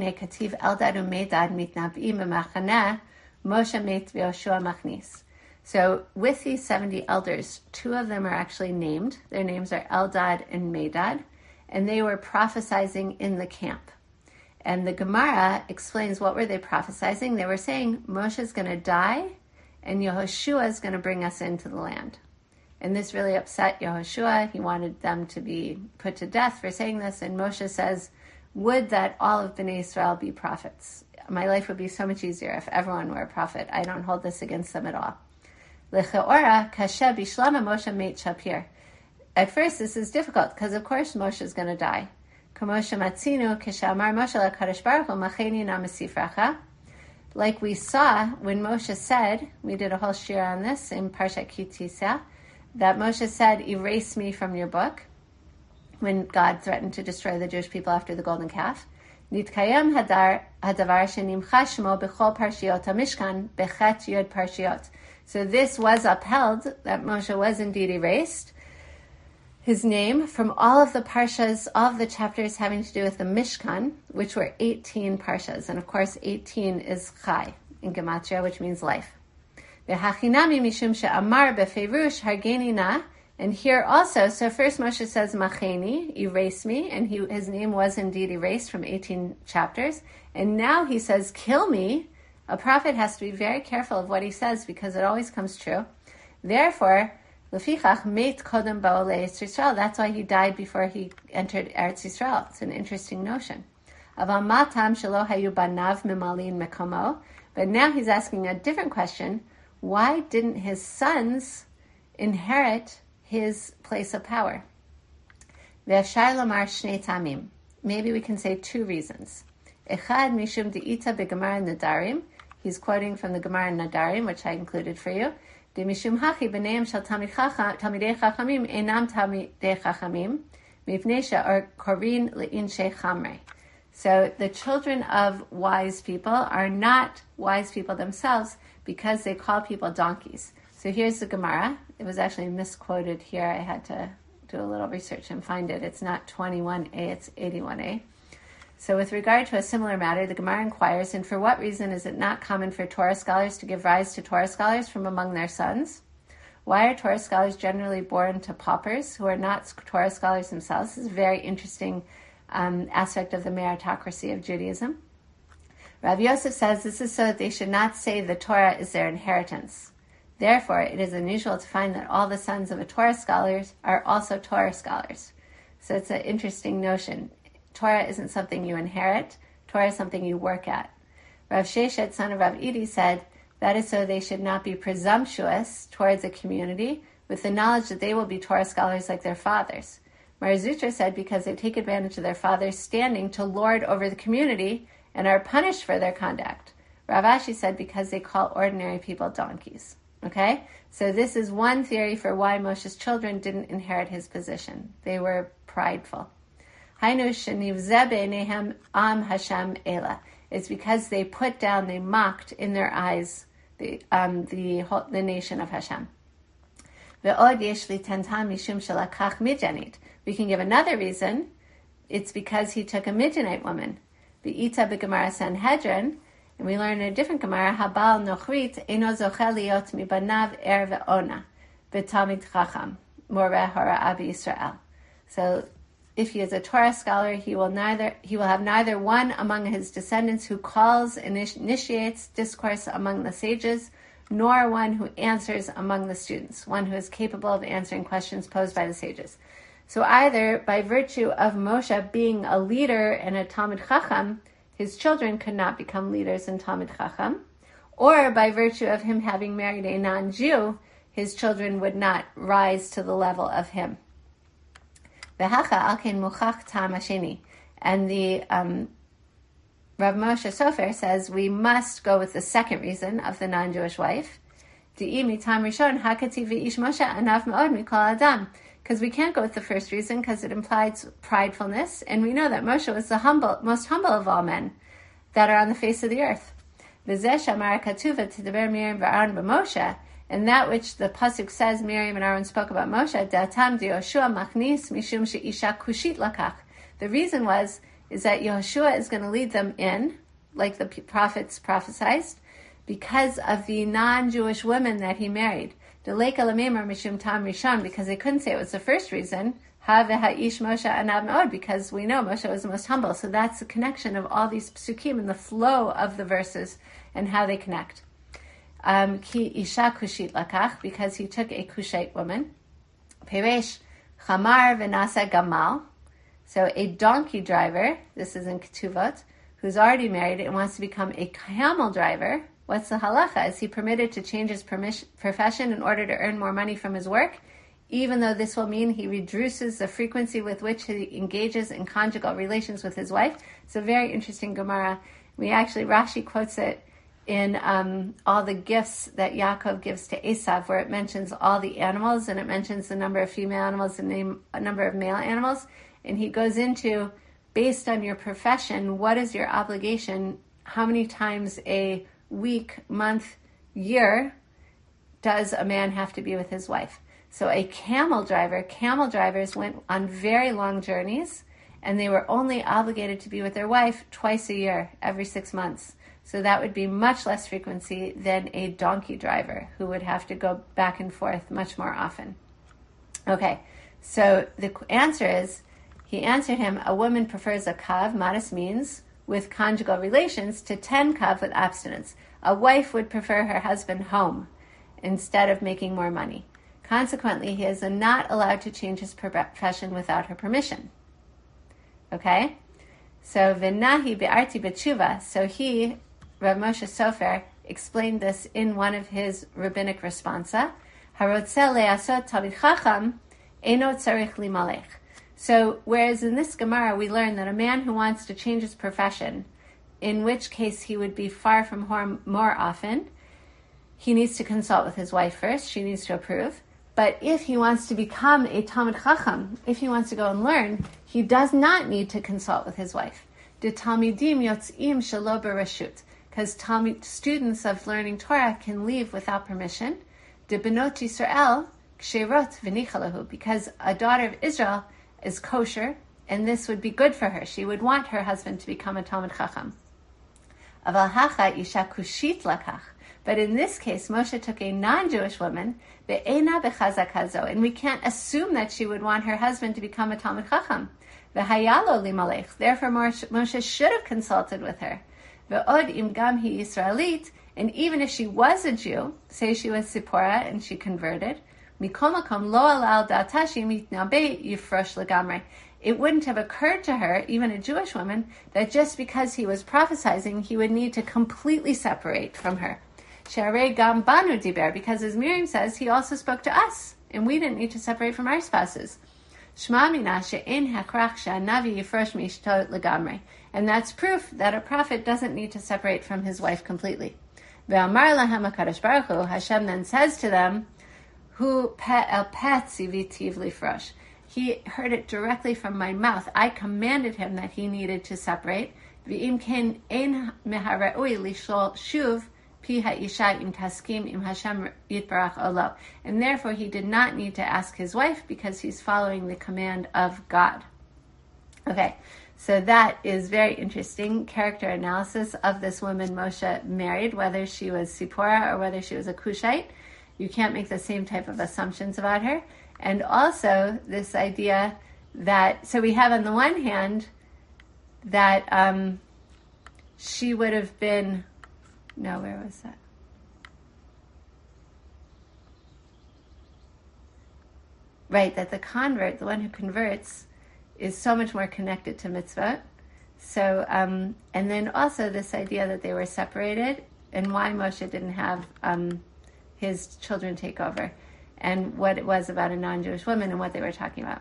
Speaker 1: with these seventy elders, two of them are actually named. Their names are Eldad and Medad, and they were prophesizing in the camp. And the Gemara explains, what were they prophesizing? They were saying Moshe is going to die and Yehoshua is going to bring us into the land. And this really upset Yehoshua. He wanted them to be put to death for saying this. And Moshe says, would that all of Bnei Israel be prophets. My life would be so much easier if everyone were a prophet. I don't hold this against them at all. Lecheora kaseh bishlama Moshe meit shapir. At first, this is difficult because, of course, Moshe is going to die. Kamoshe matzinu keshamar Moshe lakadosh baruch hu macheni na mesifracha. Like we saw when Moshe said, we did a whole shir on this in Parshat Ki Tisa, that Moshe said, erase me from your book, when God threatened to destroy the Jewish people after the golden calf. Nitkayem hadar hadavar shenimcha shmo bechol parshiot hamishkan bechet yod parshiot. So this was upheld, that Moshe was indeed erased, his name, from all of the parshas, all of the chapters having to do with the Mishkan, which were eighteen parshas. And of course, eighteen is Chai in Gematria, which means life. V'hachinami mishum she'amar befeirush hargeni na. And here also, so first Moshe says macheni, erase me, and he, his name was indeed erased from eighteen chapters. And now he says, kill me. A prophet has to be very careful of what he says because it always comes true. Therefore, Lefichach meit kodem ba'o le'Eretz Yisrael. That's why he died before he entered Eretz Yisrael. It's an interesting notion. Aval matam shelo hayu banav mimalin mekomo. But now he's asking a different question. Why didn't his sons inherit his place of power? Ve'afshar lomar shnei tamim. Maybe we can say two reasons. Echad mishum de'ita beGemara Nadarim. He's quoting from the Gemara Nadarim, which I included for you. De mishum hachi b'neim shel talmidei chachamim enam talmidei chachamim mipnei she'or korin le'inshe chamrei. So the children of wise people are not wise people themselves because they call people donkeys. So here's the Gemara. It was actually misquoted here. I had to do a little research and find it. It's not twenty-one a, it's eighty-one a. So with regard to a similar matter, the Gemara inquires, and for what reason is it not common for Torah scholars to give rise to Torah scholars from among their sons? Why are Torah scholars generally born to paupers who are not Torah scholars themselves? This is a very interesting um, aspect of the meritocracy of Judaism. Rav Yosef says this is so that they should not say the Torah is their inheritance. Therefore, it is unusual to find that all the sons of a Torah scholars are also Torah scholars. So it's an interesting notion. Torah isn't something you inherit. Torah is something you work at. Rav Sheshet, son of Rav Idi, said that is so they should not be presumptuous towards a community with the knowledge that they will be Torah scholars like their fathers. Mar Zutra said because they take advantage of their father's standing to lord over the community and are punished for their conduct. Rav Ashi said because they call ordinary people donkeys. Okay? So this is one theory for why Moshe's children didn't inherit his position. They were prideful. It's because they put down, they mocked in their eyes the um, the the nation of Hashem. We can give another reason. It's because he took a Midianite woman. The Ita b'Gemara Sanhedrin, and we learn in a different Gemara, Habal Nochrit eno zochel liot mibanav er ve'ona v'talmid chacham moreh hara Yisrael. So if he is a Torah scholar, he will neither he will have neither one among his descendants who calls and initiates discourse among the sages, nor one who answers among the students, one who is capable of answering questions posed by the sages. So either by virtue of Moshe being a leader and a Talmid Chacham, his children could not become leaders in Talmid Chacham, or by virtue of him having married a non-Jew, his children would not rise to the level of him. And the um, Rav Moshe Sofer says we must go with the second reason of the non-Jewish wife. Because we can't go with the first reason because it implies pridefulness, and we know that Moshe was the humble, most humble of all men that are on the face of the earth. And that which the pasuk says Miriam and Aaron spoke about Moshe, Datam de Yoshua machnis mishum sheisha kushit lakach. The reason was is that Yehoshua is going to lead them in, like the prophets prophesied, because of the non-Jewish women that he married. Deleka lamemer mishum tam rishon, because they couldn't say it was the first reason. Ha v'ha'ish Moshe anav me'od, because we know Moshe was the most humble. So that's the connection of all these psukim and the flow of the verses and how they connect. Um, ki isha kushit lakach, because he took a Kushite woman. Peresh chamar v'nasa gamal. So a donkey driver, this is in Ketuvot, who's already married and wants to become a camel driver. What's the halacha? Is he permitted to change his permission, profession in order to earn more money from his work, even though this will mean he reduces the frequency with which he engages in conjugal relations with his wife? It's a very interesting Gemara. We actually, Rashi quotes it in um, all the gifts that Yaakov gives to Esav, where it mentions all the animals, and it mentions the number of female animals and name a number of male animals. And he goes into, based on your profession, what is your obligation? How many times a week, month, year does a man have to be with his wife? So a camel driver, camel drivers went on very long journeys, and they were only obligated to be with their wife twice a year, every six months. So that would be much less frequency than a donkey driver who would have to go back and forth much more often. Okay, so the answer is, he answered him, a woman prefers a kav, modest means, with conjugal relations to ten kav with abstinence. A wife would prefer her husband home instead of making more money. Consequently, he is not allowed to change his profession without her permission. Okay? So, v'nahi be'arti b'tshuva. So he, Rav Moshe Sofer, explained this in one of his rabbinic responsa. Harotzeh le'asot talmid chacham, eno tzarich limalech. So, whereas in this Gemara we learn that a man who wants to change his profession in which case he would be far from harm more often. He needs to consult with his wife first. She needs to approve. But if he wants to become a Talmid Chacham, if he wants to go and learn, he does not need to consult with his wife. De Talmidim yotzim shelo bereshut, because Talmid students of learning Torah can leave without permission. De benot Yisrael ksherot v'nichalahu, because a daughter of Israel is kosher, and this would be good for her. She would want her husband to become a Talmid Chacham. Aval hacha isha kushit lakach. But in this case, Moshe took a non-Jewish woman, ve'ena bechazak hazo, and we can't assume that she would want her husband to become a Talmid Chacham. Ve'hayalo limalech. Therefore, Moshe should have consulted with her. Ve'od im gam hi Yisraelit, and even if she was a Jew, say she was Sipporah and she converted, mikol makom lo alal da'ata shemitnabe yifrosh legamre. It wouldn't have occurred to her, even a Jewish woman, that just because he was prophesying, he would need to completely separate from her. She'arei gam banu diber, because as Miriam says, he also spoke to us, and we didn't need to separate from our spouses. Shma mina she'en hakrach she'anavi yifrosh mishto legamre. And that's proof that a prophet doesn't need to separate from his wife completely. Ve'amar lahem HaKadosh Baruch Hu, Hashem then says to them, Hu pe el pet zivitiv lifrosh. He heard it directly from my mouth. I commanded him that he needed to separate. V'im ken ein mehara'ui lishol shuv pi ha'isha im taskim im Hashem yitbarach olo. And therefore he did not need to ask his wife because he's following the command of God. Okay, so that is very interesting character analysis of this woman Moshe married, whether she was Sipporah or whether she was a Cushite. You can't make the same type of assumptions about her. And also this idea that, so we have on the one hand that um, she would have been, no, where was that? Right, that the convert, the one who converts, is so much more connected to mitzvot. So, um, and then also this idea that they were separated and why Moshe didn't have um, his children take over, and what it was about a non-Jewish woman and what they were talking about.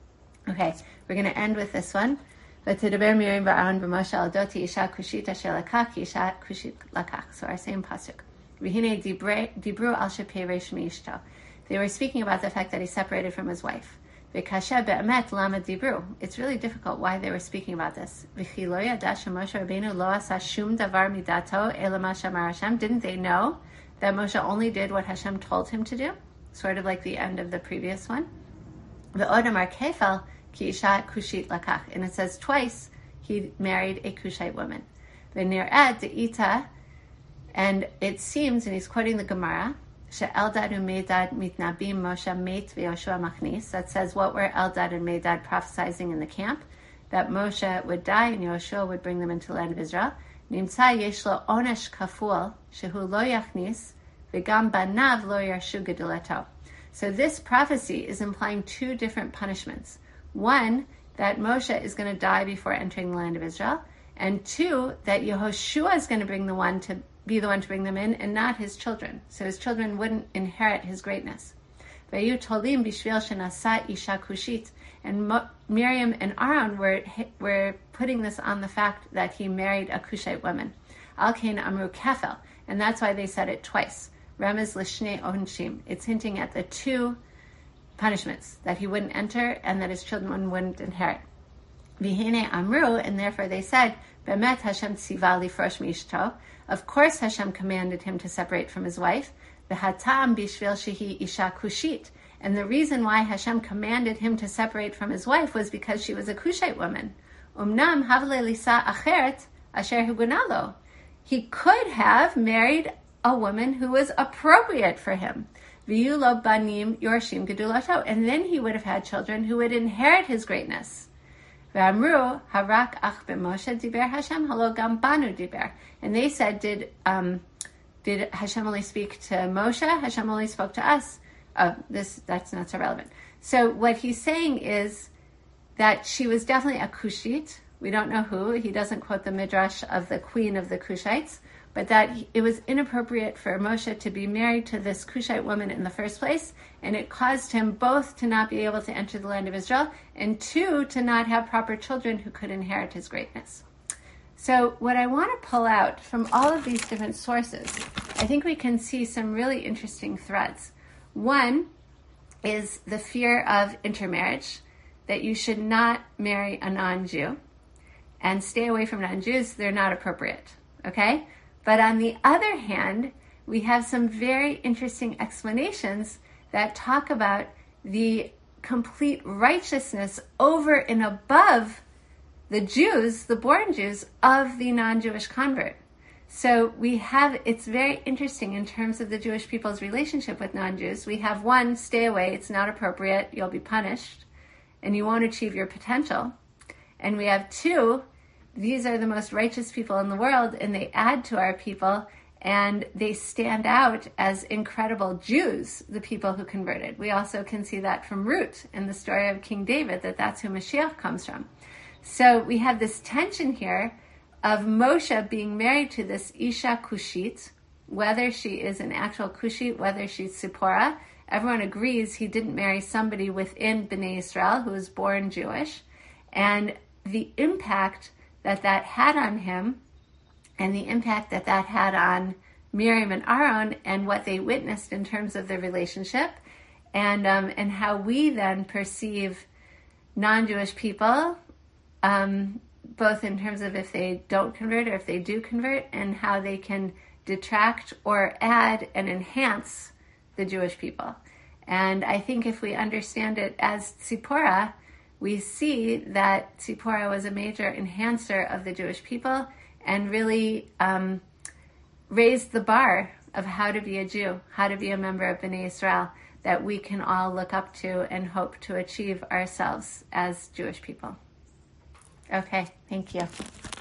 Speaker 1: Okay, we're going to end with this one. V'tidaber Miriam v'Aaron v'Moshe al doti isha kushit asher lakach isha kushit lakach. So our same pasuk. V'hinei dibru al shepei reish mi'ishto. They were speaking about the fact that he separated from his wife. V'kasha be'emet lama dibru. It's really difficult why they were speaking about this. V'chi lo yada sheMoshe Rabbeinu lo asa shum davar midato ela ma shamar Hashem. Didn't they know that Moshe only did what Hashem told him to do? Sort of like the end of the previous one. V'od amar kefal ki isha kushit lakach. And it says twice he married a Cushite woman. V'nir'ad de'ita, and it seems, and he's quoting the Gemara, she'eldad u'meidad mitnabim Moshe meit v'Yoshua machnis. That says what were Eldad and Meidad prophesizing in the camp? That Moshe would die and Yoshua would bring them into the land of Israel. Nimtza yesh lo onesh kaful shehu lo yachnis v'gam banav lo yarshu gedulato. So this prophecy is implying two different punishments. One, that Moshe is going to die before entering the land of Israel, and two, that Yehoshua is going to bring the one to be the one to bring them in, and not his children. So his children wouldn't inherit his greatness. Vayu tolim bishvil shenasa isha kushit, and Mo- Miriam and Aaron were were putting this on the fact that he married a Cushite woman. Al kain amru kefel, and that's why they said it twice. Remez l'shnei onshim. It's hinting at the two punishments, that he wouldn't enter and that his children wouldn't inherit. V'hine amru, and therefore they said, Bemet Hashem tziva lifrosh mi'ishto. Of course Hashem commanded him to separate from his wife. V'hatam bishvil shehi isha kushit. And the reason why Hashem commanded him to separate from his wife was because she was a Cushite woman. Umnam havle lisa acheret asher hugunalo. He could have married a woman who was appropriate for him. V'yulo banim yorshim gedulato. And then he would have had children who would inherit his greatness. V'amru harak ach b'Moshe diber Hashem halo gam banu diber. And they said, did um, did Hashem only speak to Moshe? Hashem only spoke to us. Oh, this that's not so relevant. So what he's saying is that she was definitely a Cushite. We don't know who. He doesn't quote the midrash of the queen of the Cushites, but that it was inappropriate for Moshe to be married to this Cushite woman in the first place, and it caused him both to not be able to enter the land of Israel, and two, to not have proper children who could inherit his greatness. So what I want to pull out from all of these different sources, I think we can see some really interesting threads. One is the fear of intermarriage, that you should not marry a non-Jew and stay away from non-Jews. They're not appropriate, okay? But on the other hand, we have some very interesting explanations that talk about the complete righteousness over and above the Jews, the born Jews, of the non-Jewish convert. So we have, it's very interesting in terms of the Jewish people's relationship with non-Jews. We have one, stay away, it's not appropriate, you'll be punished, and you won't achieve your potential. And we have two, these are the most righteous people in the world, and they add to our people, and they stand out as incredible Jews, the people who converted. We also can see that from Ruth in the story of King David, that that's who Mashiach comes from. So we have this tension here of Moshe being married to this Isha Kushit, whether she is an actual Kushit, whether she's Zipporah. Everyone agrees he didn't marry somebody within Bnei Israel who was born Jewish. And the impact that that had on him, and the impact that that had on Miriam and Aaron, and what they witnessed in terms of their relationship, and um, and how we then perceive non-Jewish people, um, both in terms of if they don't convert or if they do convert, and how they can detract or add and enhance the Jewish people. And I think if we understand it as Tzipporah, we see that Tzipporah was a major enhancer of the Jewish people and really um, raised the bar of how to be a Jew, how to be a member of Bnei Israel, that we can all look up to and hope to achieve ourselves as Jewish people. Okay, thank you.